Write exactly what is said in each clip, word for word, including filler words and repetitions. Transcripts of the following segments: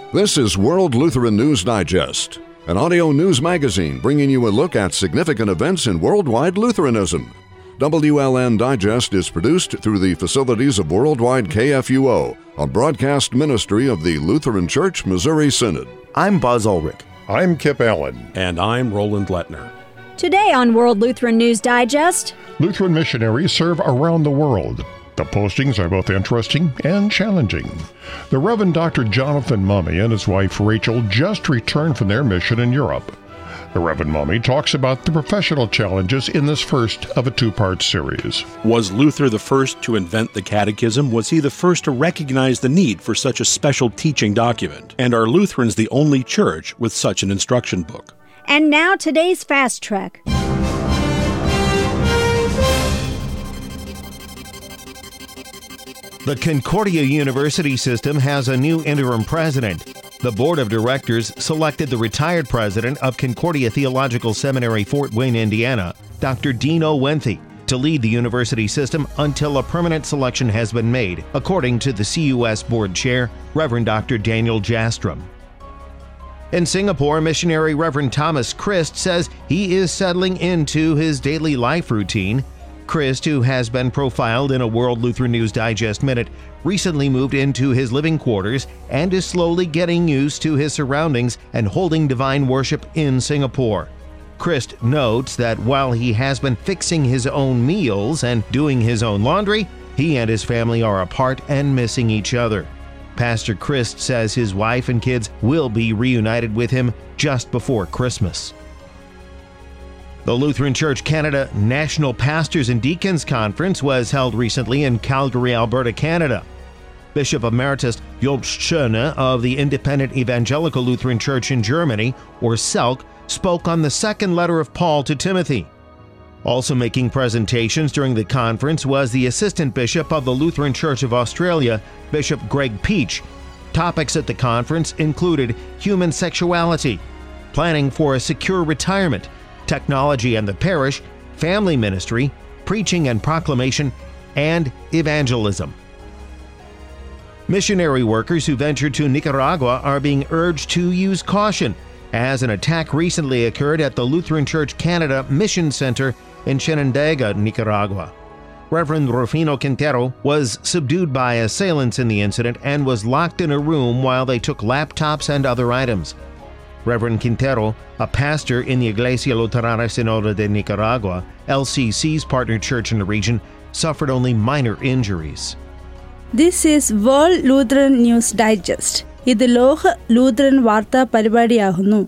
This is World Lutheran News Digest, an audio news magazine bringing you a look at significant events in worldwide Lutheranism. W L N Digest is produced through the facilities of Worldwide K F U O, a broadcast ministry of the Lutheran Church Missouri Synod. I'm Buzz Ulrich. I'm Kip Allen. And I'm Roland Lettner. Today on World Lutheran News Digest, Lutheran missionaries serve around the world. The postings are both interesting and challenging. The Reverend Doctor Jonathan Mumme and his wife Rachel just returned from their mission in Europe. The Reverend Mumme talks about the professional challenges in this first of a two-part series. Was Luther the first to invent the Catechism? Was he the first to recognize the need for such a special teaching document? And are Lutherans the only church with such an instruction book? And now today's Fast Track. The Concordia University system has a new interim president. The board of directors selected the retired president of Concordia Theological Seminary, Fort Wayne, Indiana, Doctor Dino Wenthe, to lead the university system until a permanent selection has been made, according to the C U S board chair, Reverend Doctor Daniel Jastrom. In Singapore, missionary Reverend Thomas Christ says he is settling into his daily life routine. Christ, who has been profiled in a World Lutheran News Digest Minute, recently moved into his living quarters and is slowly getting used to his surroundings and holding divine worship in Singapore. Christ notes that while he has been fixing his own meals and doing his own laundry, he and his family are apart and missing each other. Pastor Christ says his wife and kids will be reunited with him just before Christmas. The Lutheran Church Canada National Pastors and Deacons Conference was held recently in Calgary, Alberta, Canada. Bishop Emeritus Jobst Schöne of the Independent Evangelical Lutheran Church in Germany, or S E L C, spoke on the second letter of Paul to Timothy. Also making presentations during the conference was the Assistant Bishop of the Lutheran Church of Australia, Bishop Greg Peach. Topics at the conference included human sexuality, planning for a secure retirement, technology and the parish, family ministry, preaching and proclamation, and evangelism. Missionary workers who venture to Nicaragua are being urged to use caution, as an attack recently occurred at the Lutheran Church Canada Mission Center in Chinandega, Nicaragua. Reverend Rufino Quintero was subdued by assailants in the incident and was locked in a room while they took laptops and other items. Reverend Quintero, a pastor in the Iglesia Luterana Synod de Nicaragua, L C C's partner church in the region, suffered only minor injuries. This is World Lutheran News Digest. ഇത് ലോക Lutheran വാർത്താ പരിപാടിയാകുന്നു.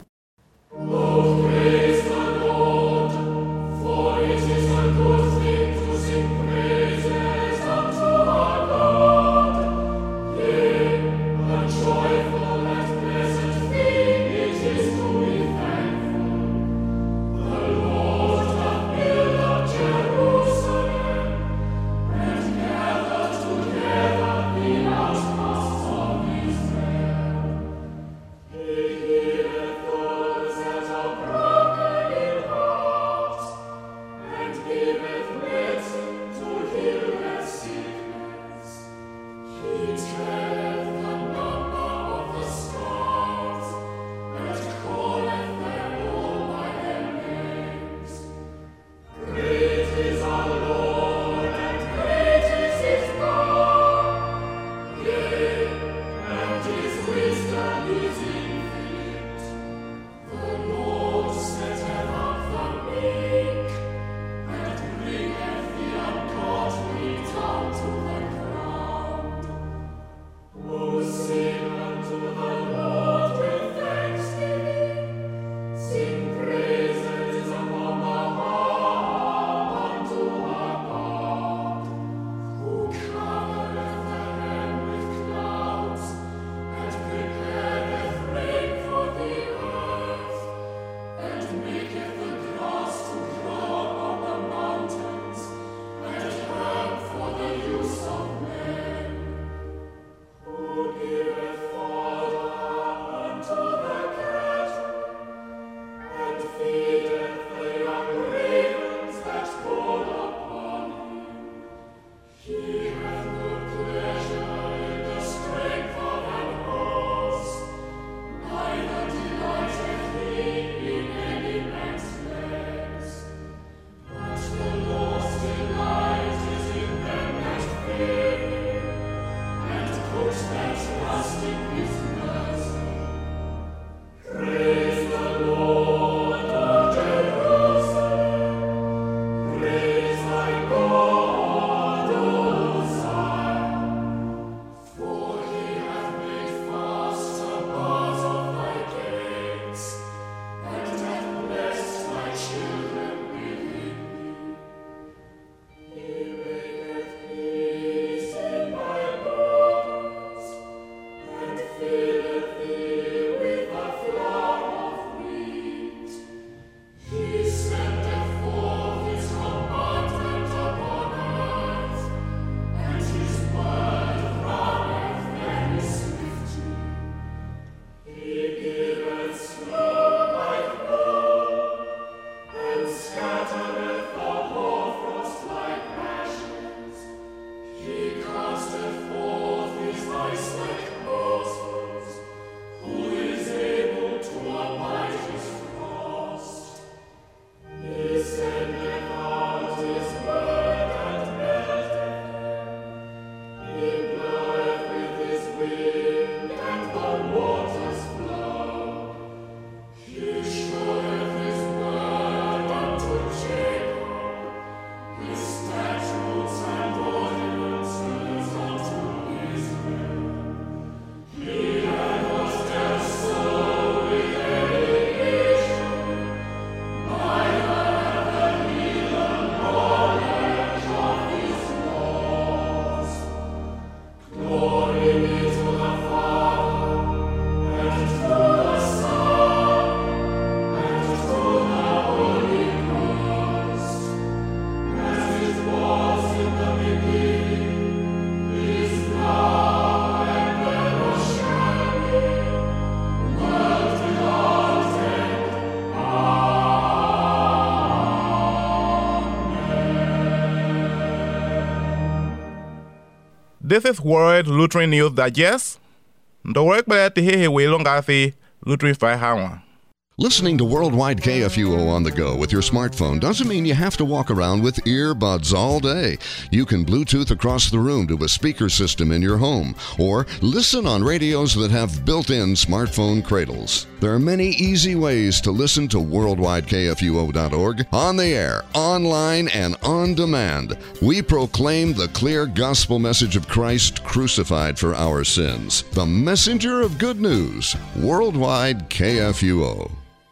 This is World Lutheran News Digest. The work by the Hehe Wilongasi Lutheran Firehound. Listening to Worldwide K F U O on the go with your smartphone doesn't mean you have to walk around with earbuds all day. You can Bluetooth across the room to a speaker system in your home, or listen on radios that have built-in smartphone cradles. There are many easy ways to listen to worldwide K F U O dot org, on the air, online, and on demand. We proclaim the clear gospel message of Christ crucified for our sins. The messenger of good news, Worldwide K F U O.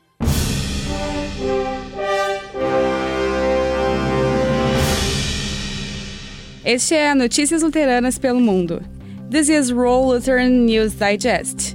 Este é Notícias Luteranas pelo Mundo. This is World Lutheran News Digest.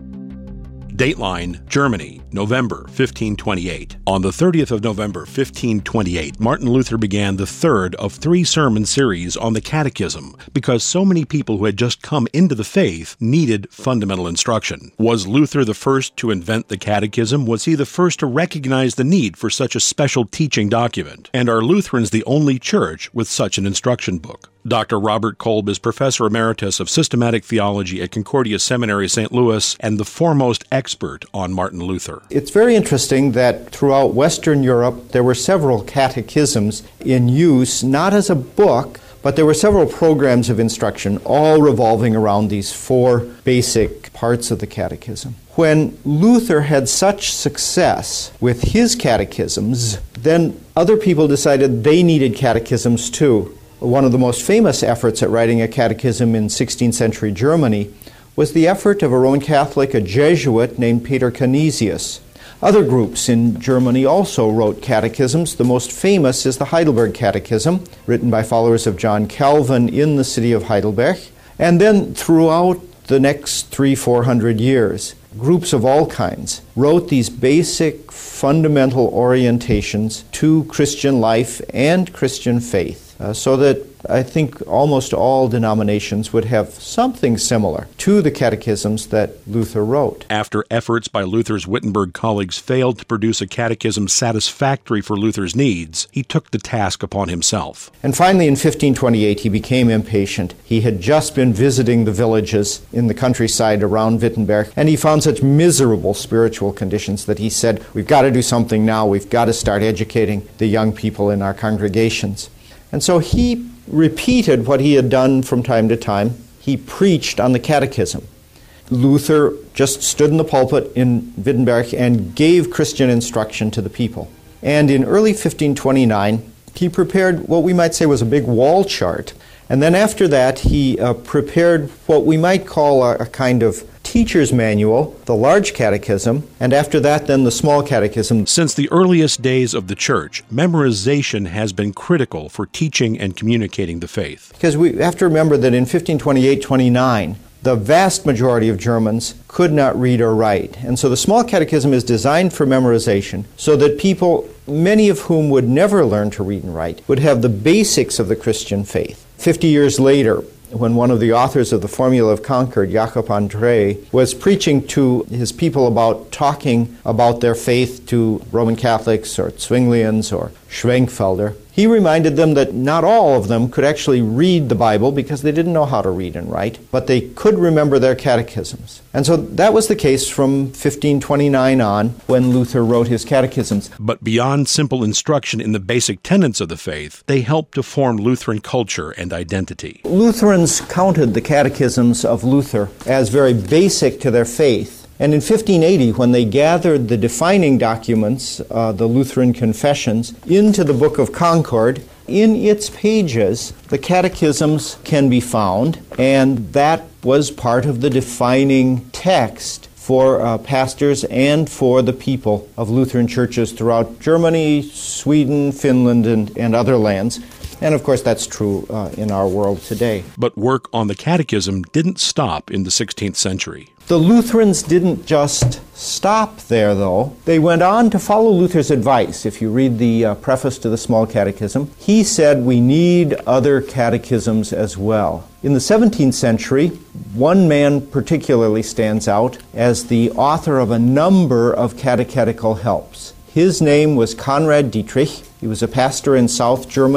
Dateline, Germany, November fifteen twenty-eight. On the thirtieth of November fifteen twenty-eight, Martin Luther began the third of three sermon series on the Catechism because so many people who had just come into the faith needed fundamental instruction. Was Luther the first to invent the Catechism? Was he the first to recognize the need for such a special teaching document? And are Lutherans the only church with such an instruction book? Doctor Robert Kolb is Professor Emeritus of Systematic Theology at Concordia Seminary, Saint Louis, and the foremost expert on Martin Luther. It's very interesting that throughout Western Europe there were several catechisms in use, not as a book, but there were several programs of instruction, all revolving around these four basic parts of the catechism. When Luther had such success with his catechisms, then other people decided they needed catechisms too. One of the most famous efforts at writing a catechism in sixteenth century Germany was the effort of a Roman Catholic, a Jesuit named Peter Canisius. Other groups in Germany also wrote catechisms. The most famous is the Heidelberg Catechism, written by followers of John Calvin in the city of Heidelberg. And then throughout the next three, four hundred years, groups of all kinds wrote these basic fundamental orientations to Christian life and Christian faith. Uh, so that I think almost all denominations would have something similar to the catechisms that Luther wrote. After efforts by Luther's Wittenberg colleagues failed to produce a catechism satisfactory for Luther's needs, he took the task upon himself. And finally, in fifteen twenty-eight, he became impatient. He had just been visiting the villages in the countryside around Wittenberg, and he found such miserable spiritual conditions that he said, we've got to do something now. We've got to start educating the young people in our congregations. And so he repeated what he had done from time to time. He preached on the catechism. Luther just stood in the pulpit in Wittenberg and gave Christian instruction to the people. And in early fifteen twenty-nine, he prepared what we might say was a big wall chart. And then after that, he uh, prepared what we might call a, a kind of teacher's manual, the large catechism, and after that, then the small catechism. Since the earliest days of the church, memorization has been critical for teaching and communicating the faith. Because we have to remember that in fifteen twenty-eight twenty-nine, the vast majority of Germans could not read or write. And so the small catechism is designed for memorization so that people, many of whom would never learn to read and write, would have the basics of the Christian faith. Fifty years later, when one of the authors of the Formula of Concord, Jakob André, was preaching to his people about talking about their faith to Roman Catholics or Zwinglians or Schwenkfelder, he reminded them that not all of them could actually read the Bible because they didn't know how to read and write, but they could remember their catechisms. And so that was the case from fifteen twenty-nine on when Luther wrote his catechisms. But beyond simple instruction in the basic tenets of the faith, they helped to form Lutheran culture and identity. Lutherans counted the catechisms of Luther as very basic to their faith. And in fifteen eighty, when they gathered the defining documents, uh, the Lutheran Confessions, into the Book of Concord, in its pages, the catechisms can be found, and that was part of the defining text for uh, pastors and for the people of Lutheran churches throughout Germany, Sweden, Finland, and, and other lands. And of course, that's true uh, in our world today. But work on the catechism didn't stop in the sixteenth century. The Lutherans didn't just stop there, though. They went on to follow Luther's advice. If you read the uh, preface to the Small Catechism, he said we need other catechisms as well. In the seventeenth century, one man particularly stands out as the author of a number of catechetical helps. His name was Conrad Dietrich. He was a pastor in South Germany,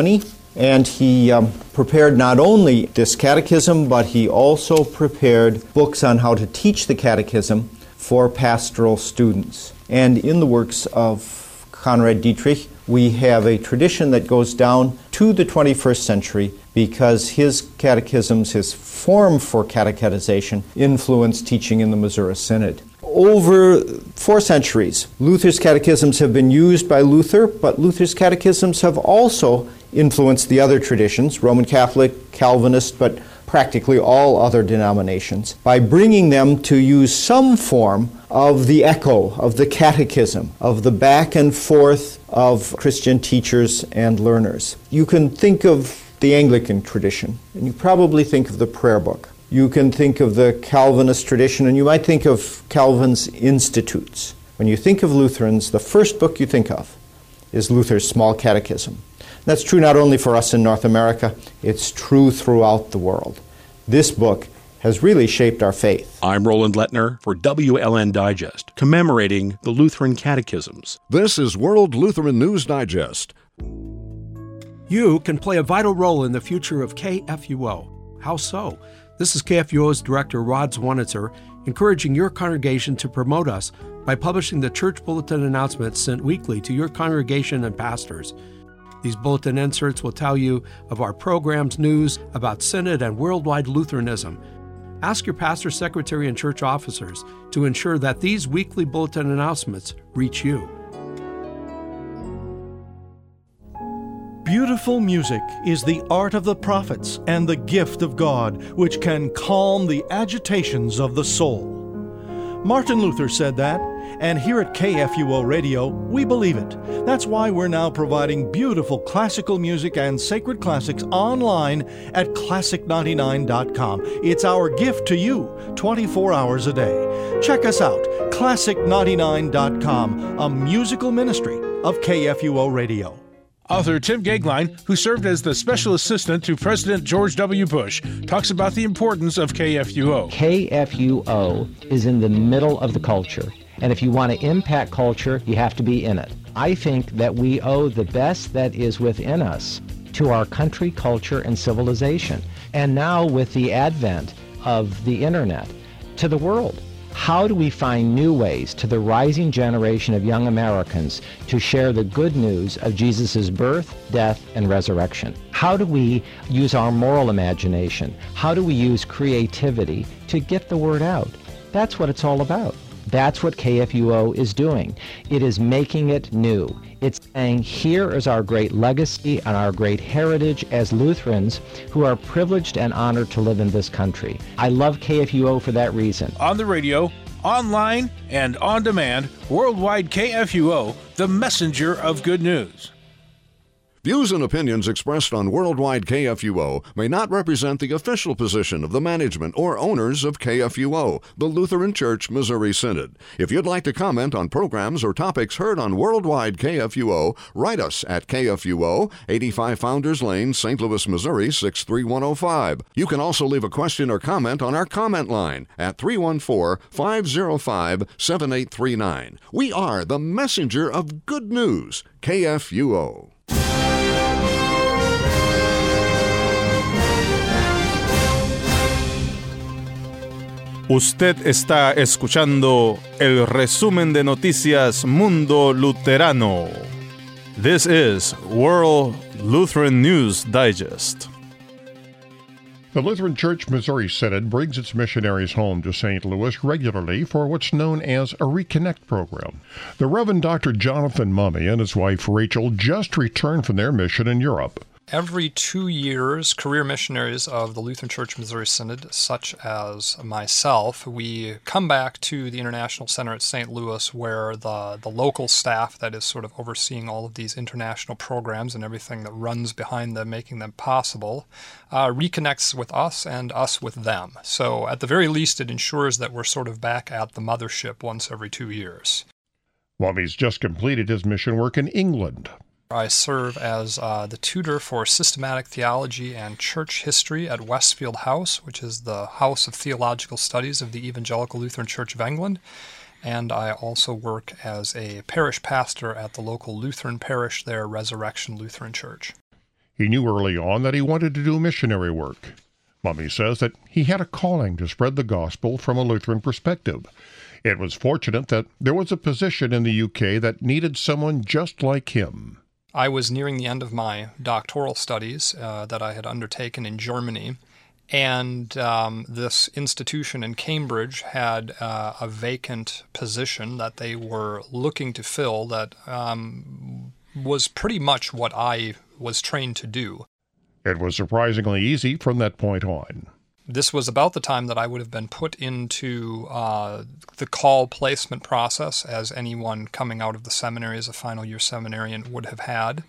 And he um, prepared not only this catechism, but he also prepared books on how to teach the catechism for pastoral students. And in the works of Conrad Dietrich, we have a tradition that goes down to the twenty-first century because his catechisms, his form for catechization, influenced teaching in the Missouri Synod. Over four centuries, Luther's catechisms have been used by Luther, but Luther's catechisms have also influenced the other traditions, Roman Catholic, Calvinist, but practically all other denominations, by bringing them to use some form of the echo, of the catechism, of the back and forth of Christian teachers and learners. You can think of the Anglican tradition, and you probably think of the prayer book. You can think of the Calvinist tradition, and you might think of Calvin's Institutes. When you think of Lutherans, the first book you think of is Luther's Small Catechism. That's true not only for us in North America, it's true throughout the world. This book has really shaped our faith. I'm Roland Lettner for W L N Digest, commemorating the Lutheran Catechisms. This is World Lutheran News Digest. You can play a vital role in the future of K F U O. How so? This is K F U O's Director Rod Zwanitzer, encouraging your congregation to promote us by publishing the church bulletin announcements sent weekly to your congregation and pastors. These bulletin inserts will tell you of our programs, news about Synod and worldwide Lutheranism. Ask your pastor, secretary, and church officers to ensure that these weekly bulletin announcements reach you. Beautiful music is the art of the prophets and the gift of God, which can calm the agitations of the soul. Martin Luther said that, and here at K F U O Radio, we believe it. That's why we're now providing beautiful classical music and sacred classics online at classic ninety-nine dot com. It's our gift to you, twenty-four hours a day. Check us out, classic ninety-nine dot com, a musical ministry of K F U O Radio. Author Tim Goeglein, who served as the special assistant to President George W. Bush, talks about the importance of K F U O. K F U O is in the middle of the culture, and if you want to impact culture, you have to be in it. I think that we owe the best that is within us to our country, culture, and civilization, and now with the advent of the internet, to the world. How do we find new ways to the rising generation of young Americans to share the good news of Jesus' birth, death, and resurrection? How do we use our moral imagination? How do we use creativity to get the word out? That's what it's all about. That's what K F U O is doing. It is making it new. It's saying, here is our great legacy and our great heritage as Lutherans who are privileged and honored to live in this country. I love K F U O for that reason. On the radio, online, and on demand, worldwide K F U O, the messenger of good news. Views and opinions expressed on Worldwide K F U O may not represent the official position of the management or owners of K F U O, the Lutheran Church Missouri Synod. If you'd like to comment on programs or topics heard on Worldwide K F U O, write us at K F U O, eighty-five Founders Lane, Saint Louis, Missouri, six three one oh five. You can also leave a question or comment on our comment line at three one four, five oh five, seven eight three nine. We are the messenger of good news, K F U O. Usted está escuchando el resumen de noticias Mundo Luterano. This is World Lutheran News Digest. The Lutheran Church Missouri Synod brings its missionaries home to Saint Louis regularly for what's known as a Reconnect program. The Reverend Doctor Jonathan Mummy and his wife Rachel just returned from their mission in Europe. Every two years, career missionaries of the Lutheran Church Missouri Synod, such as myself, we come back to the International Center at Saint Louis, where the, the local staff that is sort of overseeing all of these international programs and everything that runs behind them, making them possible, uh, reconnects with us and us with them. So at the very least, it ensures that we're sort of back at the mothership once every two years. Mummy's just completed his mission work in England. I serve as uh, the tutor for systematic theology and church history at Westfield House, which is the House of Theological Studies of the Evangelical Lutheran Church of England. And I also work as a parish pastor at the local Lutheran parish there, Resurrection Lutheran Church. He knew early on that he wanted to do missionary work. Mummy says that he had a calling to spread the gospel from a Lutheran perspective. It was fortunate that there was a position in the U K that needed someone just like him. I was nearing the end of my doctoral studies uh, that I had undertaken in Germany, and um, this institution in Cambridge had uh, a vacant position that they were looking to fill that um, was pretty much what I was trained to do. It was surprisingly easy from that point on. This was about the time that I would have been put into uh, the call placement process, as anyone coming out of the seminary as a final year seminarian would have had.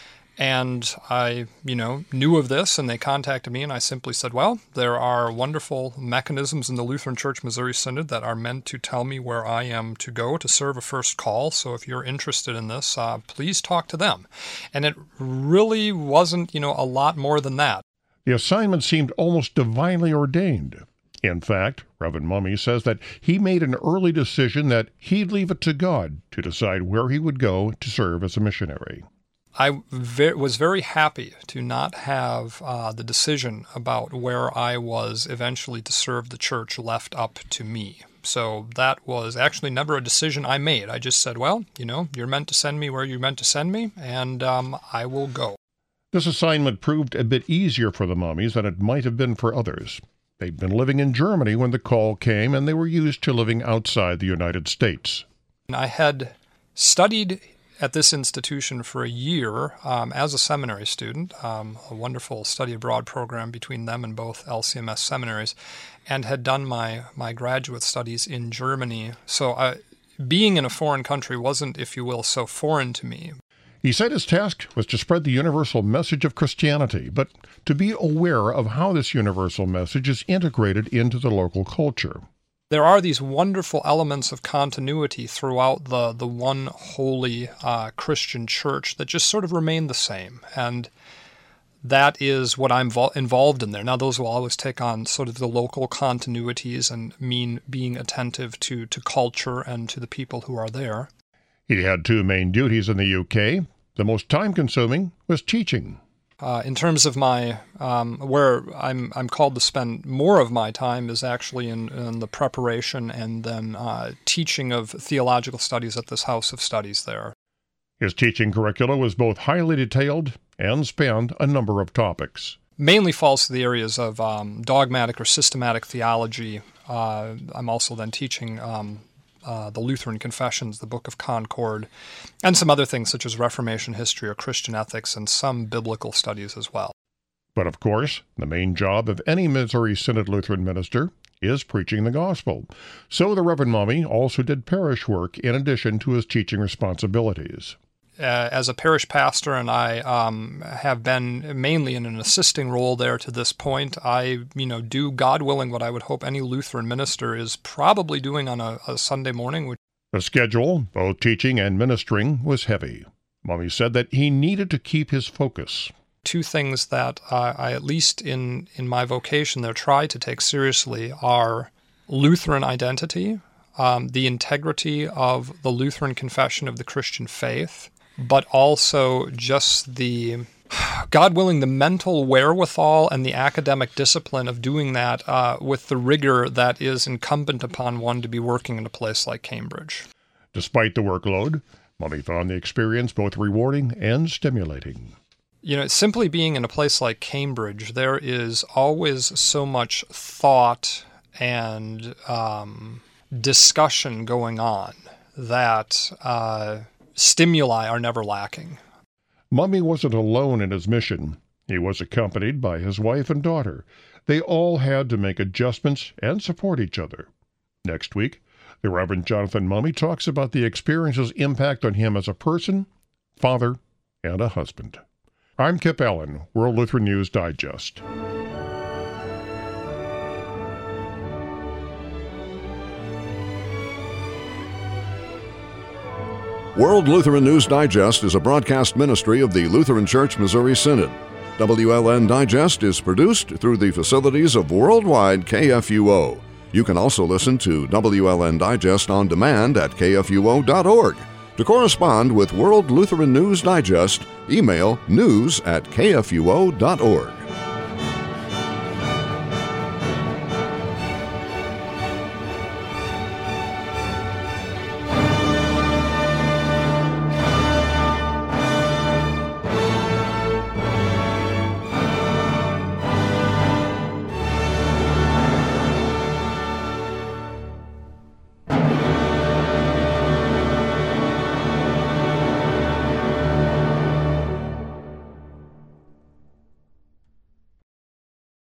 And I, you know, knew of this, and they contacted me, and I simply said, well, there are wonderful mechanisms in the Lutheran Church Missouri Synod that are meant to tell me where I am to go to serve a first call, so if you're interested in this, uh, please talk to them. And it really wasn't, you know, a lot more than that. The assignment seemed almost divinely ordained. In fact, Reverend Mummy says that he made an early decision that he'd leave it to God to decide where he would go to serve as a missionary. I ve- was very happy to not have uh, the decision about where I was eventually to serve the church left up to me. So that was actually never a decision I made. I just said, well, you know, you're meant to send me where you're meant to send me, and um, I will go. This assignment proved a bit easier for the Mummies than it might have been for others. They'd been living in Germany when the call came, and they were used to living outside the United States. I had studied at this institution for a year um, as a seminary student, um, a wonderful study abroad program between them and both L C M S seminaries, and had done my, my graduate studies in Germany. So I, being in a foreign country wasn't, if you will, so foreign to me. He said his task was to spread the universal message of Christianity, but to be aware of how this universal message is integrated into the local culture. There are these wonderful elements of continuity throughout the, the one holy uh, Christian church that just sort of remain the same, and that is what I'm vo- involved in there. Now, those will always take on sort of the local continuities and mean being attentive to, to culture and to the people who are there. He had two main duties in the U K. The most time-consuming was teaching. Uh, in terms of my, um, where I'm I'm called to spend more of my time is actually in, in the preparation and then uh, teaching of theological studies at this House of Studies there. His teaching curricula was both highly detailed and spanned a number of topics. Mainly falls to the areas of um, dogmatic or systematic theology. Uh, I'm also then teaching um, Uh, the Lutheran Confessions, the Book of Concord, and some other things such as Reformation history or Christian ethics and some biblical studies as well. But of course, the main job of any Missouri Synod Lutheran minister is preaching the gospel. So the Reverend Mummy also did parish work in addition to his teaching responsibilities. Uh, as a parish pastor, and I um, have been mainly in an assisting role there to this point, I, you know, do, God willing, what I would hope any Lutheran minister is probably doing on a, a Sunday morning. Which... The schedule, both teaching and ministering, was heavy. Mummy said that he needed to keep his focus. Two things that uh, I, at least in, in my vocation there, try to take seriously are Lutheran identity, um, the integrity of the Lutheran confession of the Christian faith, but also just the, God willing, the mental wherewithal and the academic discipline of doing that uh, with the rigor that is incumbent upon one to be working in a place like Cambridge. Despite the workload, Mummy found the experience both rewarding and stimulating. You know, simply being in a place like Cambridge, there is always so much thought and um, discussion going on that uh, stimuli are never lacking. Mummy wasn't alone in his mission. He was accompanied by his wife and daughter. They all had to make adjustments and support each other. Next week, the Reverend Jonathan Mummy talks about the experience's impact on him as a person, father, and a husband. I'm Kip Allen, World Lutheran News Digest. World Lutheran News Digest is a broadcast ministry of the Lutheran Church Missouri Synod. W L N Digest is produced through the facilities of worldwide K F U O. You can also listen to W L N Digest on demand at K F U O dot org. To correspond with World Lutheran News Digest, email news at k f u o dot org.